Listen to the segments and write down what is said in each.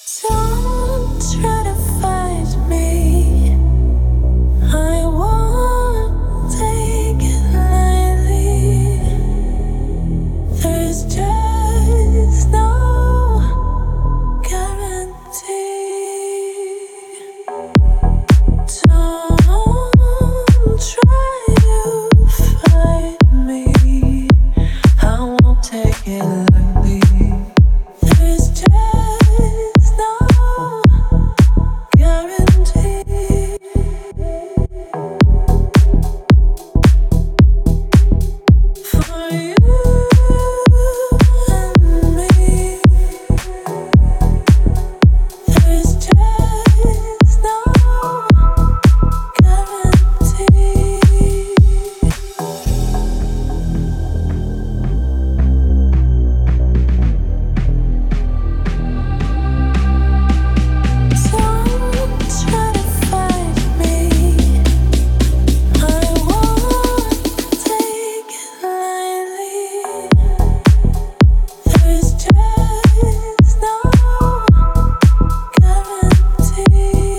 Don't try to fight me. I won't take it lightly. There's just no guarantee. Don't try to fight me. I won't take it lightly. There's just no guarantee. For you and me, there's just no guarantee. Don't try to fight me. I won't take it lightly. There's just no guarantee.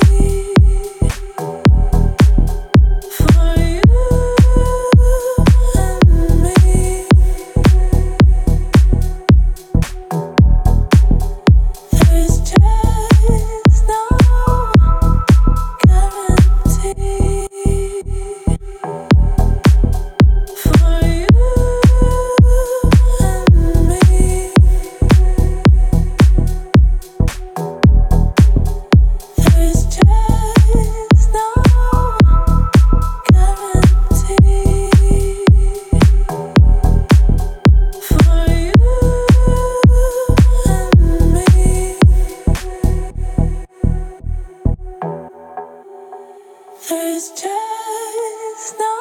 For you and me, there's just no guarantee. For you and me, there's just no guarantee. For you and me, there's just no